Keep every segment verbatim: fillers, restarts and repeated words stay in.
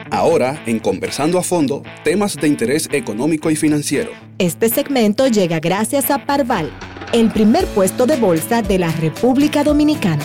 Ahora, en Conversando a Fondo, temas de interés económico y financiero. Este segmento llega gracias a Parval, el primer puesto de bolsa de la República Dominicana.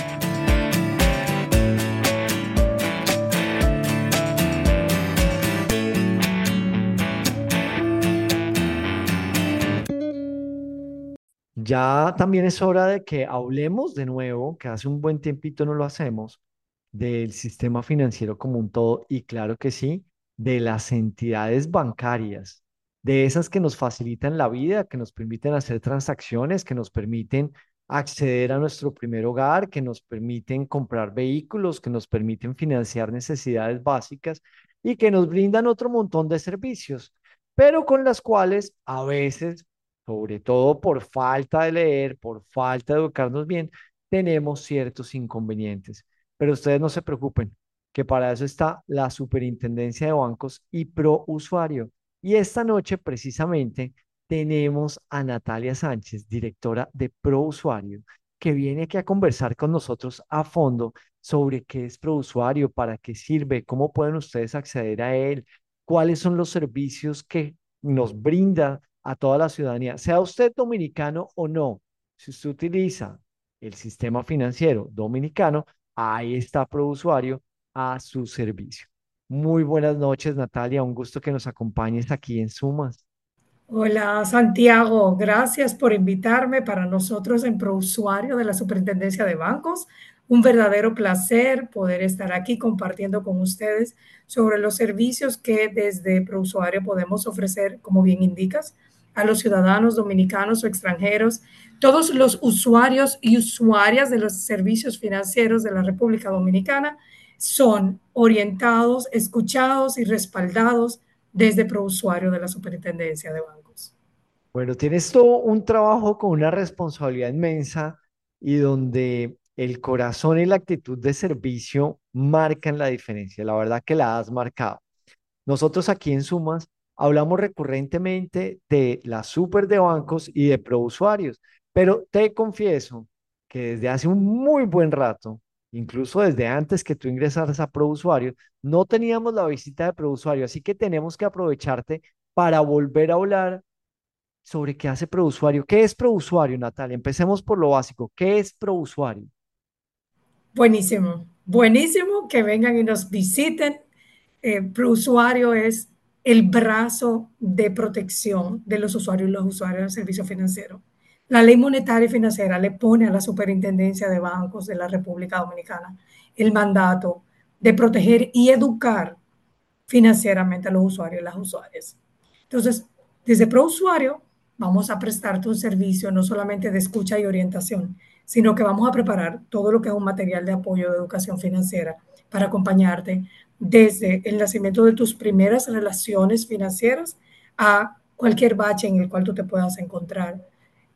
Ya también es hora de que hablemos de nuevo, que hace un buen tiempito no lo hacemos, del sistema financiero como un todo y claro que sí, de las entidades bancarias, de esas que nos facilitan la vida, que nos permiten hacer transacciones, que nos permiten acceder a nuestro primer hogar, que nos permiten comprar vehículos, que nos permiten financiar necesidades básicas y que nos brindan otro montón de servicios, pero con las cuales a veces, sobre todo por falta de leer, por falta de educarnos bien, tenemos ciertos inconvenientes. Pero ustedes no se preocupen, que para eso está la Superintendencia de Bancos y Pro Usuario. Y esta noche precisamente tenemos a Natalia Sánchez, directora de Pro Usuario, que viene aquí a conversar con nosotros a fondo sobre qué es Pro Usuario, para qué sirve, cómo pueden ustedes acceder a él, cuáles son los servicios que nos brinda a toda la ciudadanía, sea usted dominicano o no. Si usted utiliza el sistema financiero dominicano, ahí está ProUsuario a su servicio. Muy buenas noches, Natalia. Un gusto que nos acompañes aquí en Sumas. Hola Santiago, gracias por invitarme para nosotros en ProUsuario de la Superintendencia de Bancos. Un verdadero placer poder estar aquí compartiendo con ustedes sobre los servicios que desde ProUsuario podemos ofrecer, como bien indicas, a los ciudadanos dominicanos o extranjeros, todos los usuarios y usuarias de los servicios financieros de la República Dominicana son orientados, escuchados y respaldados desde ProUsuario de la Superintendencia de Bancos. Bueno, tienes todo un trabajo con una responsabilidad inmensa y donde el corazón y la actitud de servicio marcan la diferencia. La verdad que la has marcado. Nosotros aquí en Sumas hablamos recurrentemente de la super de bancos y de prousuarios, pero te confieso que desde hace un muy buen rato, incluso desde antes que tú ingresaras a prousuario, no teníamos la visita de prousuario, así que tenemos que aprovecharte para volver a hablar sobre qué hace prousuario. ¿Qué es prousuario, Natalia? Empecemos por lo básico. ¿Qué es prousuario? Buenísimo, buenísimo que vengan y nos visiten. Eh, ProUsuario es el brazo de protección de los usuarios y los usuarios del servicio financiero. La ley monetaria y financiera le pone a la Superintendencia de Bancos de la República Dominicana el mandato de proteger y educar financieramente a los usuarios y las usuarias. Entonces, desde ProUsuario vamos a prestarte un servicio no solamente de escucha y orientación, sino que vamos a preparar todo lo que es un material de apoyo de educación financiera para acompañarte desde el nacimiento de tus primeras relaciones financieras a cualquier bache en el cual tú te puedas encontrar.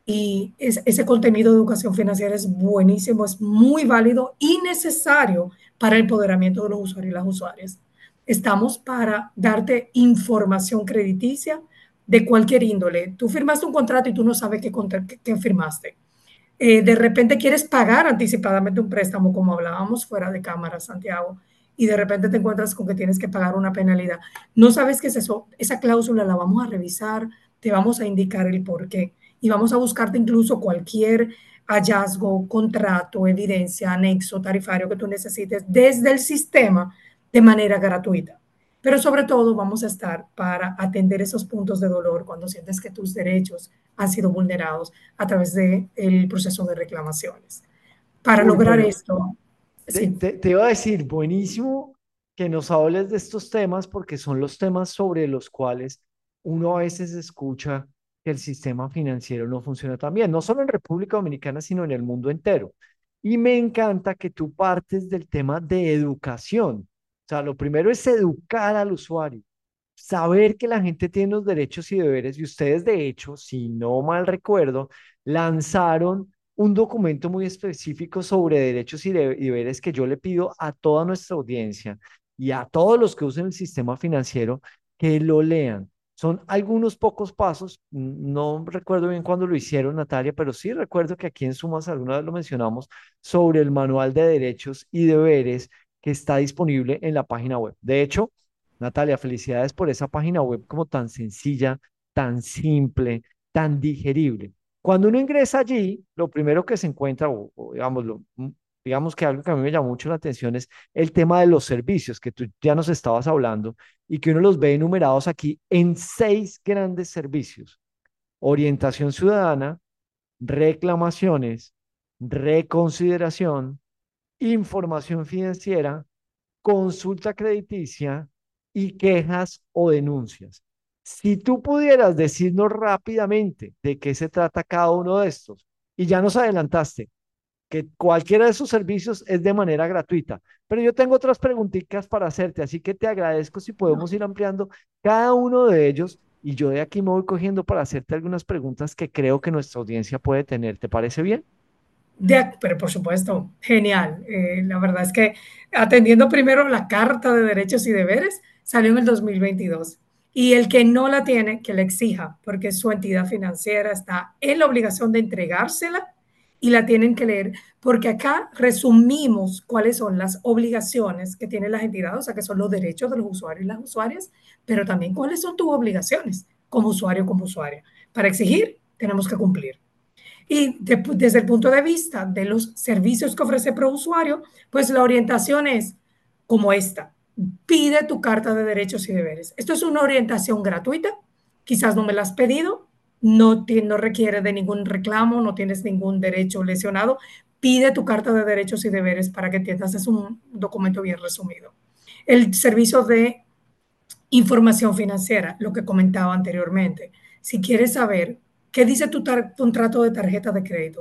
Y es, ese contenido de educación financiera es buenísimo, es muy válido y necesario para el empoderamiento de los usuarios y las usuarias. Estamos para darte información crediticia de cualquier índole. Tú firmaste un contrato y tú no sabes qué, qué, qué firmaste. Eh, de repente quieres pagar anticipadamente un préstamo, como hablábamos fuera de cámara, Santiago, y de repente te encuentras con que tienes que pagar una penalidad. No sabes qué es eso. Esa cláusula la vamos a revisar, te vamos a indicar el por qué y vamos a buscarte incluso cualquier hallazgo, contrato, evidencia, anexo, tarifario que tú necesites desde el sistema de manera gratuita. Pero sobre todo vamos a estar para atender esos puntos de dolor cuando sientes que tus derechos han sido vulnerados a través del proceso de reclamaciones. Para Uy, lograr bueno, esto, te, sí. te, te iba a decir, buenísimo que nos hables de estos temas porque son los temas sobre los cuales uno a veces escucha que el sistema financiero no funciona tan bien, no solo en República Dominicana, sino en el mundo entero. Y me encanta que tú partes del tema de educación. O sea, lo primero es educar al usuario, saber que la gente tiene los derechos y deberes y ustedes, de hecho, si no mal recuerdo, lanzaron un documento muy específico sobre derechos y de- y deberes que yo le pido a toda nuestra audiencia y a todos los que usen el sistema financiero que lo lean. Son algunos pocos pasos, no recuerdo bien cuándo lo hicieron, Natalia, pero sí recuerdo que aquí en Sumas alguna vez lo mencionamos sobre el manual de derechos y deberes que está disponible en la página web. De hecho, Natalia, felicidades por esa página web como tan sencilla, tan simple, tan digerible. Cuando uno ingresa allí, lo primero que se encuentra, o, o digamos, lo- mm, digamos que algo que a mí me llamó mucho la atención es el tema de los servicios que tú ya nos estabas hablando y que uno los ve enumerados aquí en seis grandes servicios: orientación ciudadana, reclamaciones, reconsideración, información financiera, consulta crediticia y quejas o denuncias. Si tú pudieras decirnos rápidamente de qué se trata cada uno de estos, y ya nos adelantaste que cualquiera de esos servicios es de manera gratuita, pero yo tengo otras preguntitas para hacerte, así que te agradezco si podemos ir ampliando cada uno de ellos y yo de aquí me voy cogiendo para hacerte algunas preguntas que creo que nuestra audiencia puede tener. ¿Te parece bien? De, pero por supuesto, genial. Eh, la verdad es que atendiendo primero la Carta de Derechos y Deberes, salió en el dos mil veintidós. Y el que no la tiene, que la exija, porque su entidad financiera está en la obligación de entregársela y la tienen que leer, porque acá resumimos cuáles son las obligaciones que tienen las entidades, o sea, que son los derechos de los usuarios y las usuarias, pero también cuáles son tus obligaciones como usuario, como usuaria. Para exigir, tenemos que cumplir. Y de, desde el punto de vista de los servicios que ofrece ProUsuario, pues la orientación es como esta. Pide tu carta de derechos y deberes. Esto es una orientación gratuita. Quizás no me la has pedido, no, no requiere de ningún reclamo, no tienes ningún derecho lesionado. Pide tu carta de derechos y deberes para que entiendas. Es un documento bien resumido. El servicio de información financiera, lo que comentaba anteriormente. Si quieres saber qué dice tu contrato de tarjeta de crédito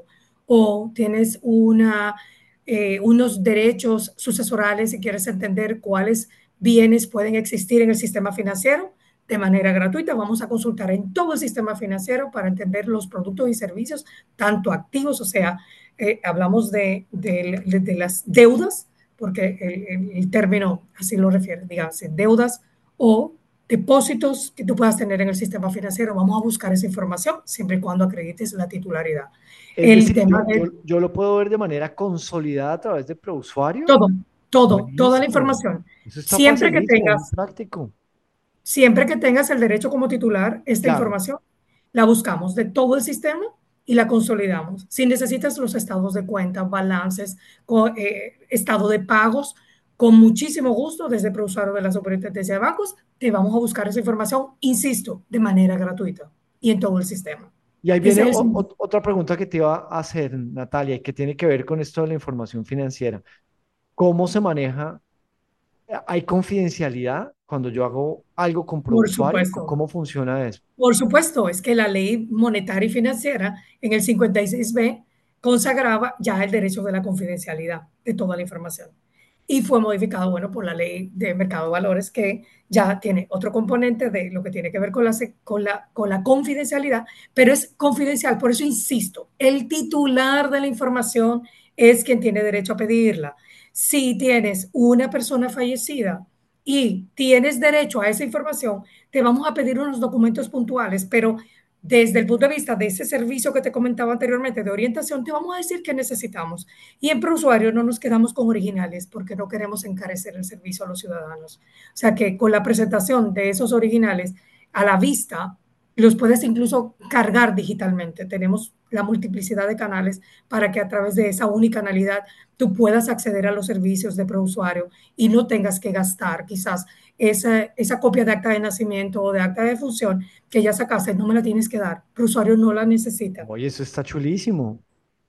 o tienes una, eh, unos derechos sucesorales y quieres entender cuáles bienes pueden existir en el sistema financiero, de manera gratuita vamos a consultar en todo el sistema financiero para entender los productos y servicios, tanto activos, o sea, eh, hablamos de, de, de, de, las deudas, porque el, el, el término así lo refiere, digamos, deudas o depósitos que tú puedas tener en el sistema financiero. Vamos a buscar esa información siempre y cuando acredites la titularidad. Es El decir, tema yo, yo, de yo lo puedo ver de manera consolidada a través de ProUsuario. todo, todo, toda la Buenísimo. información. Eso está Siempre que facilísimo, muy tengas práctico. Siempre que tengas el derecho como titular, esta Claro. información la buscamos de todo el sistema y la consolidamos. Si necesitas los estados de cuenta, balances, eh, estado de pagos, con muchísimo gusto, desde ProUsuario de la Superintendencia de Bancos, te vamos a buscar esa información, insisto, de manera gratuita y en todo el sistema. Y ahí Ese viene es o- el o- otra pregunta que te iba a hacer, Natalia, y que tiene que ver con esto de la información financiera. ¿Cómo se maneja? ¿Hay confidencialidad cuando yo hago algo con por ProUsuario? ¿Cómo supuesto. cómo funciona eso? Por supuesto, es que la ley monetaria y financiera en el cincuenta y seis b consagraba ya el derecho de la confidencialidad de toda la información. Y fue modificado, bueno, por la ley de mercado de valores que ya tiene otro componente de lo que tiene que ver con la, con la, con la confidencialidad, pero es confidencial. Por eso insisto, el titular de la información es quien tiene derecho a pedirla. Si tienes una persona fallecida y tienes derecho a esa información, te vamos a pedir unos documentos puntuales, pero desde el punto de vista de ese servicio que te comentaba anteriormente de orientación, te vamos a decir qué necesitamos. Y en ProUsuario no nos quedamos con originales porque no queremos encarecer el servicio a los ciudadanos. O sea que con la presentación de esos originales a la vista, los puedes incluso cargar digitalmente. Tenemos la multiplicidad de canales para que a través de esa unicanalidad tú puedas acceder a los servicios de ProUsuario y no tengas que gastar quizás esa, esa copia de acta de nacimiento o de acta de defunción que ya sacaste, no me la tienes que dar. ProUsuario no la necesita. Oye, eso está chulísimo.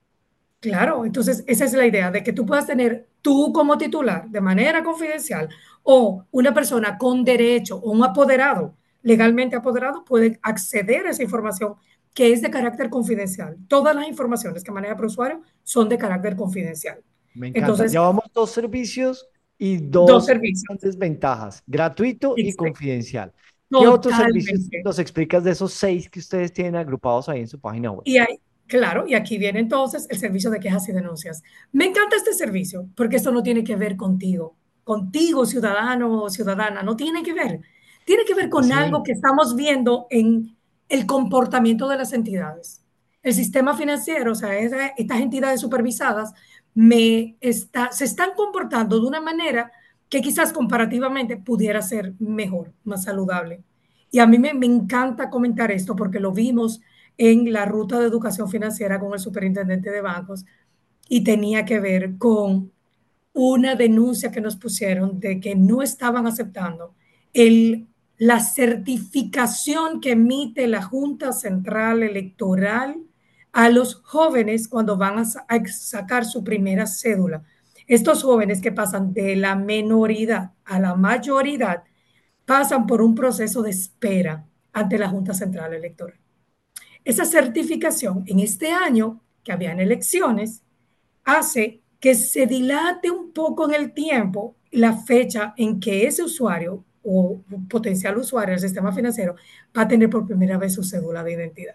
Claro, entonces esa es la idea de que tú puedas tener tú como titular de manera confidencial o una persona con derecho o un apoderado, legalmente apoderado, puede acceder a esa información que es de carácter confidencial. Todas las informaciones que maneja ProUsuario son de carácter confidencial. Me encanta. Entonces, Llevamos dos servicios y dos dos servicios. grandes ventajas, gratuito y Exacto. confidencial. ¿Qué otros servicios Totalmente. nos explicas de esos seis que ustedes tienen agrupados ahí en su página web? Y hay, claro, y aquí viene entonces el servicio de quejas y denuncias. Me encanta este servicio porque esto no tiene que ver contigo, contigo, ciudadano o ciudadana, no tiene que ver. Tiene que ver ¿Cómo con algo así? que estamos viendo en el comportamiento de las entidades. El sistema financiero, o sea, estas entidades supervisadas me está, se están comportando de una manera que quizás comparativamente pudiera ser mejor, más saludable. Y a mí me, me encanta comentar esto porque lo vimos en la ruta de educación financiera con el superintendente de bancos y tenía que ver con una denuncia que nos pusieron de que no estaban aceptando el, la certificación que emite la Junta Central Electoral a los jóvenes cuando van a, a sacar su primera cédula. Estos jóvenes que pasan de la menoridad a la mayoridad pasan por un proceso de espera ante la Junta Central Electoral. Esa certificación en este año, que habían elecciones, hace que se dilate un poco en el tiempo la fecha en que ese usuario o potencial usuario del sistema financiero va a tener por primera vez su cédula de identidad.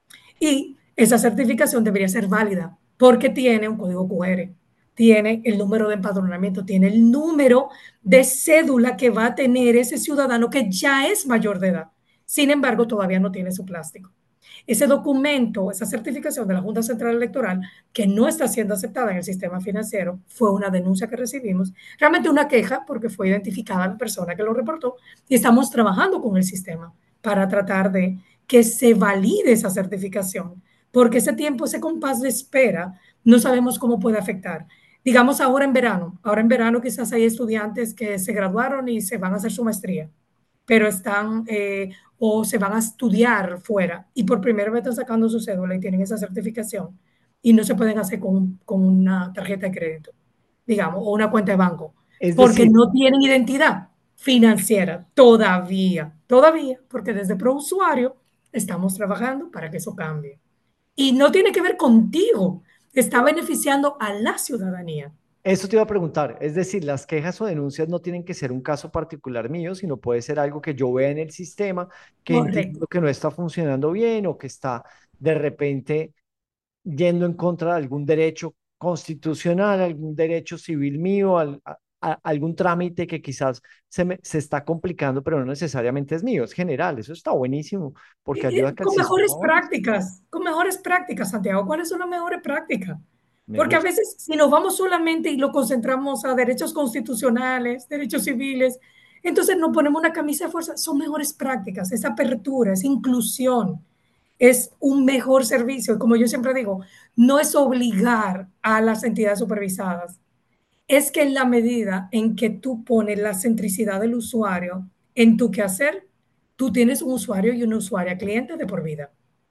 Y esa certificación debería ser válida porque tiene un código Q R, tiene el número de empadronamiento, tiene el número de cédula que va a tener ese ciudadano que ya es mayor de edad. Sin embargo, todavía no tiene su plástico. Ese documento, esa certificación de la Junta Central Electoral, que no está siendo aceptada en el sistema financiero, fue una denuncia que recibimos, realmente una queja porque fue identificada la persona que lo reportó y estamos trabajando con el sistema para tratar de que se valide esa certificación, porque ese tiempo, ese compás de espera, no sabemos cómo puede afectar. Digamos ahora en verano, ahora en verano quizás hay estudiantes que se graduaron y se van a hacer su maestría, pero están eh, o se van a estudiar fuera y por primera vez están sacando su cédula y tienen esa certificación y no se pueden hacer con, con una tarjeta de crédito, digamos, o una cuenta de banco, Es porque decir, no tienen identidad financiera todavía, todavía, porque desde ProUsuario estamos trabajando para que eso cambie. Y no tiene que ver contigo, está beneficiando a la ciudadanía. eso te iba a preguntar, es decir, las quejas o denuncias no tienen que ser un caso particular mío, sino puede ser algo que yo vea en el sistema, que Correcto. entiendo que no está funcionando bien o que está de repente yendo en contra de algún derecho constitucional, algún derecho civil mío, al- a- a- algún trámite que quizás se, me, se está complicando, pero no necesariamente es mío, es general. Eso está buenísimo porque Y, ayuda a y que el con sistema mejores avance. prácticas, con mejores prácticas, Santiago. ¿Cuáles son las mejores prácticas? Me Porque a gusta. veces si nos vamos solamente y lo concentramos a derechos constitucionales, derechos civiles, entonces nos ponemos una camisa de fuerza. Son mejores prácticas, es apertura, es inclusión, es un mejor servicio. Y como yo siempre digo, no es obligar a las entidades supervisadas, es que en la medida en que tú pones la centricidad del usuario en tu quehacer, tú tienes un usuario y una usuaria cliente de por vida.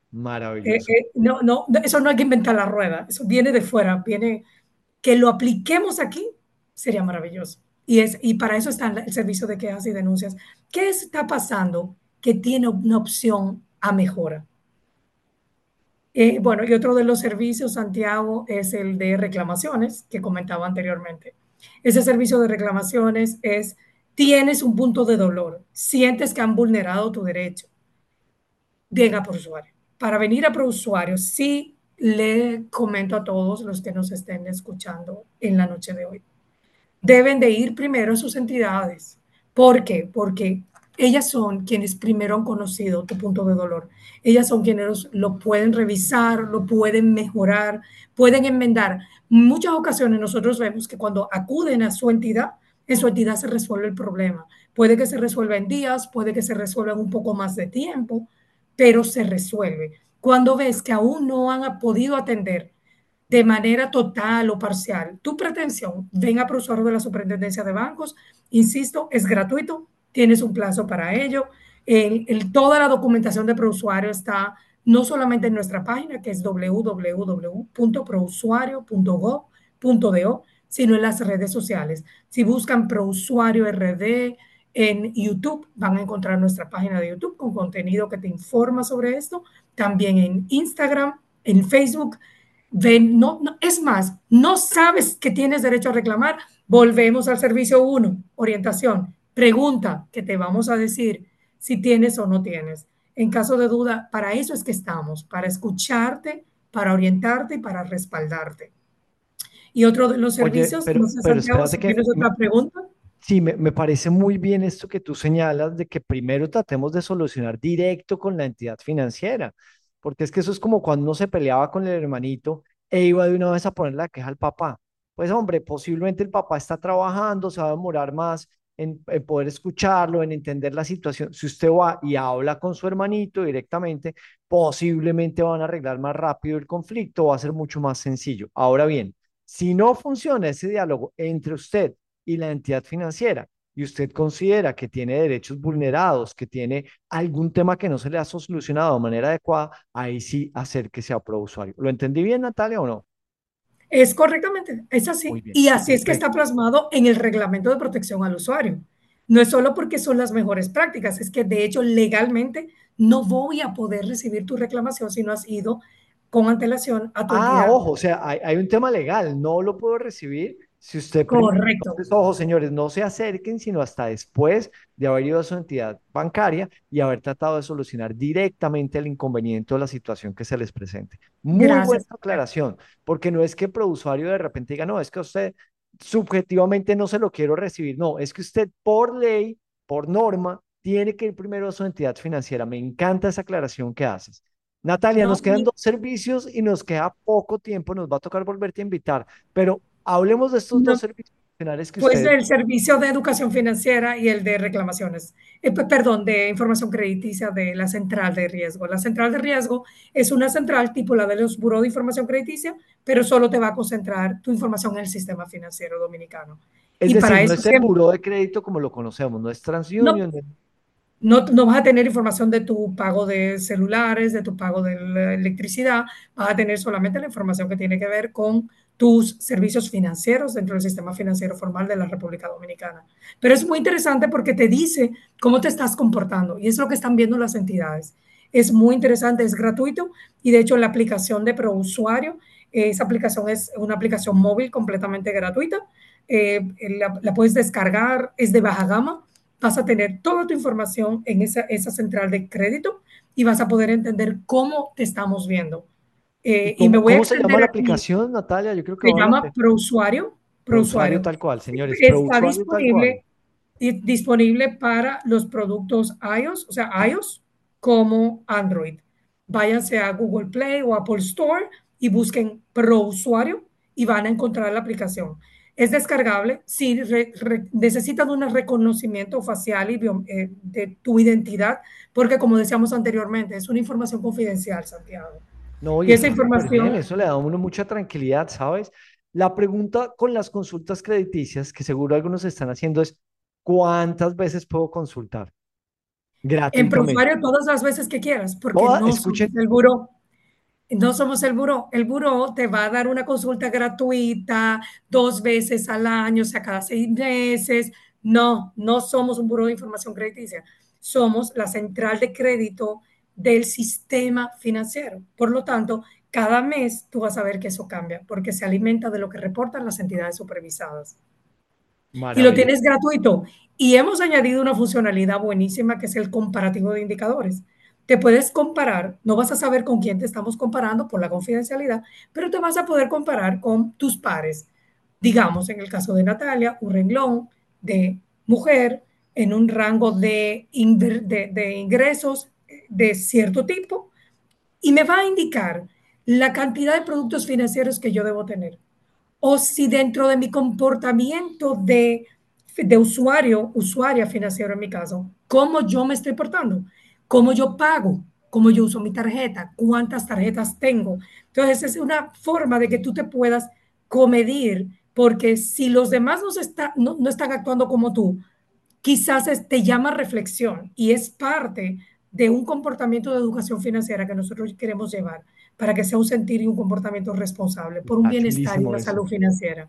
Eh, Maravilloso. eh, no, no, eso no hay que inventar la rueda, eso viene de fuera, viene que lo apliquemos aquí, sería maravilloso. Y, es, y para eso está el servicio de quejas y denuncias. ¿Qué está pasando que tiene una opción a mejora? Eh, bueno, y otro de los servicios, Santiago, es el de reclamaciones que comentaba anteriormente. Ese servicio de reclamaciones es, tienes un punto de dolor, sientes que han vulnerado tu derecho, venga por usuario. Para venir a por usuario, sí le comento a todos los que nos estén escuchando en la noche de hoy deben de ir primero a sus entidades. ¿Por qué? Porque ellas son quienes primero han conocido tu punto de dolor. Ellas son quienes lo pueden revisar, lo pueden mejorar, pueden enmendar. En muchas ocasiones nosotros vemos que cuando acuden a su entidad, en su entidad se resuelve el problema. Puede que se resuelva en días, puede que se resuelva en un poco más de tiempo, pero se resuelve. Cuando ves que aún no han podido atender de manera total o parcial tu pretensión, ven a usuario de la Superintendencia de Bancos. Insisto, es gratuito, tienes un plazo para ello. El, el, toda la documentación de prousuario está no solamente en nuestra página, que es w w w punto prousuario punto gov punto do, sino en las redes sociales. Si buscan Prousuario R D en YouTube, van a encontrar nuestra página de YouTube con contenido que te informa sobre esto. También en Instagram, en Facebook. Ven, no, no, es más, no sabes que tienes derecho a reclamar, volvemos al servicio uno, orientación, pregunta que te vamos a decir si tienes o no tienes. En caso de duda, para eso es que estamos, para escucharte, para orientarte y para respaldarte. Y otro de los Oye, servicios, no pero, sé, pero Santiago, espérate si que tienes me- otra pregunta. sí, me, me parece muy bien esto que tú señalas de que primero tratemos de solucionar directo con la entidad financiera, porque es que eso es como cuando uno se peleaba con el hermanito e iba de una vez a poner la queja al papá. pues hombre, posiblemente el papá está trabajando, se va a demorar más en, en poder escucharlo, en entender la situación. Si usted va y habla con su hermanito directamente, posiblemente van a arreglar más rápido el conflicto, va a ser mucho más sencillo. Ahora bien, si no funciona ese diálogo entre usted y la entidad financiera, y usted considera que tiene derechos vulnerados, que tiene algún tema que no se le ha solucionado de manera adecuada, ahí sí acérquese a ProUsuario. ¿Lo entendí bien, Natalia, o no? Es correctamente, es Muy así. bien, Y así es que está perfecto. plasmado en el reglamento de protección al usuario. No es solo porque son las mejores prácticas, es que de hecho legalmente no voy a poder recibir tu reclamación si no has ido con antelación a tu Ah, entidad. ojo, o sea, hay, hay un tema legal, no lo puedo recibir si usted primero. Correcto. Entonces, ojo, señores, no se acerquen sino hasta después de haber ido a su entidad bancaria y haber tratado de solucionar directamente el inconveniente o la situación que se les presente. Muy buena Gracias. aclaración, porque no es que ProUsuario de repente diga, no, es que a usted subjetivamente no se lo quiero recibir, no, es que usted por ley, por norma, tiene que ir primero a su entidad financiera. Me encanta esa aclaración que haces. Natalia, No, nos quedan dos servicios y nos queda poco tiempo, nos va a tocar volverte a invitar, pero hablemos de estos dos no, servicios adicionales que pues ustedes. el servicio de educación financiera y el de reclamaciones, eh, pe- perdón, de información crediticia de la central de riesgo. La central de riesgo es una central tipo la de los buró de información crediticia, pero solo te va a concentrar tu información en el sistema financiero dominicano. Es Y decir, para no eso es el siempre, buró de crédito como lo conocemos, no es no, TransUnion. no- no, no vas a tener información de tu pago de celulares, de tu pago de la electricidad, vas a tener solamente la información que tiene que ver con tus servicios financieros dentro del sistema financiero formal de la República Dominicana. Pero es muy interesante porque te dice cómo te estás comportando y es lo que están viendo las entidades. Es muy interesante, es gratuito y de hecho la aplicación de ProUsuario, eh, esa aplicación es una aplicación móvil completamente gratuita, eh, la, la puedes descargar, es de baja gama, vas a tener toda tu información en esa, esa central de crédito y vas a poder entender cómo te estamos viendo. ¿Y Eh, y me cómo, voy a cómo se llama extender la aquí. aplicación, Natalia? Yo creo que Se vale la llama pena. ProUsuario. ProUsuario ProUsuario. tal cual, señores, Está ProUsuario tal cual. disponible, disponible para los productos iOS, o sea, iOS como Android. Váyanse a Google Play o Apple Store y busquen ProUsuario y van a encontrar la aplicación. Es descargable si re, re, necesitan un reconocimiento facial y bio, eh, de tu identidad, porque como decíamos anteriormente, es una información confidencial, Santiago. No, y Y esa está súper bien, información, eso le da a uno mucha tranquilidad, ¿sabes? La pregunta con las consultas crediticias, que seguro algunos están haciendo, es ¿cuántas veces puedo consultar en gratuitamente? ProUsuario todas las veces que quieras, porque Toda, no somos escuchen, el buró. No somos el buró. El buró te va a dar una consulta gratuita dos veces al año, o sea, cada seis meses. No, no somos un buró de información crediticia. Somos la central de crédito del sistema financiero. Por lo tanto, cada mes tú vas a ver que eso cambia, porque se alimenta de lo que reportan las entidades supervisadas y lo maravilloso. tienes gratuito. Y hemos añadido una funcionalidad buenísima que es el comparativo de indicadores. Te puedes comparar, no vas a saber con quién te estamos comparando por la confidencialidad, pero te vas a poder comparar con tus pares. Digamos, en el caso de Natalia, un renglón de mujer en un rango de, de, de ingresos de cierto tipo y me va a indicar la cantidad de productos financieros que yo debo tener o si dentro de mi comportamiento de, de usuario, usuaria financiero en mi caso, cómo yo me estoy portando, cómo yo pago, cómo yo uso mi tarjeta, cuántas tarjetas tengo. Entonces es una forma de que tú te puedas comedir, porque si los demás no, está, no, no están actuando como tú, quizás es, te llama reflexión y es parte de un comportamiento de educación financiera que nosotros queremos llevar para que sea un sentir y un comportamiento responsable por un Está bienestar y chulísimo una eso. salud financiera.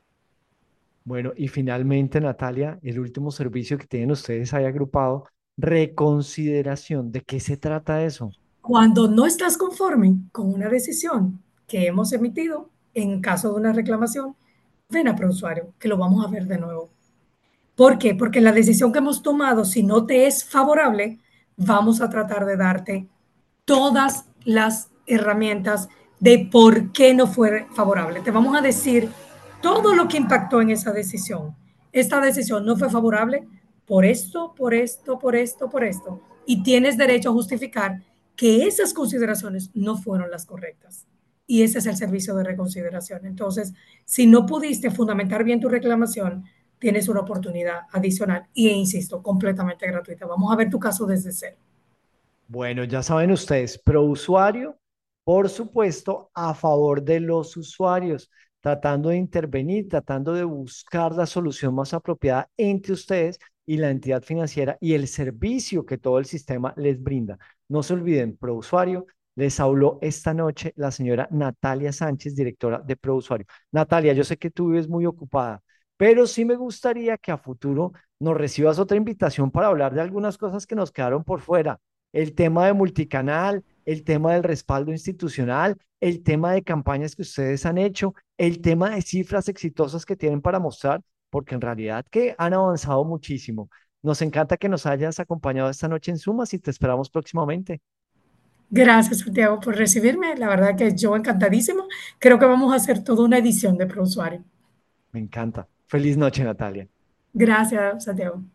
Bueno, y finalmente, Natalia, el último servicio que tienen ustedes ahí agrupado, reconsideración. ¿De qué se trata eso? Cuando no estás conforme con una decisión que hemos emitido en caso de una reclamación, ven a ProUsuario, que lo vamos a ver de nuevo. ¿Por qué? Porque la decisión que hemos tomado, si no te es favorable, vamos a tratar de darte todas las herramientas de por qué no fue favorable. Te vamos a decir todo lo que impactó en esa decisión. Esta decisión no fue favorable por esto, por esto, por esto, por esto. Y tienes derecho a justificar que esas consideraciones no fueron las correctas. y ese es el servicio de reconsideración. Entonces, si no pudiste fundamentar bien tu reclamación, tienes una oportunidad adicional y, insisto, completamente gratuita. Vamos a ver tu caso desde cero. Bueno, ya saben ustedes, pro usuario, por supuesto, a favor de los usuarios, tratando de intervenir, tratando de buscar la solución más apropiada entre ustedes y la entidad financiera y el servicio que todo el sistema les brinda. No se olviden, pro usuario, les habló esta noche la señora Natalia Sánchez, directora de Pro Usuario. Natalia, yo sé que tú vives muy ocupada, pero sí me gustaría que a futuro nos recibas otra invitación para hablar de algunas cosas que nos quedaron por fuera, el tema de multicanal, el tema del respaldo institucional, el tema de campañas que ustedes han hecho, el tema de cifras exitosas que tienen para mostrar, porque en realidad que han avanzado muchísimo. Nos encanta que nos hayas acompañado esta noche en Sumas y te esperamos próximamente. Gracias, Santiago, por recibirme. La verdad que yo encantadísimo. Creo que vamos a hacer toda una edición de ProUsuario. Me encanta. Feliz noche, Natalia. Gracias, Santiago.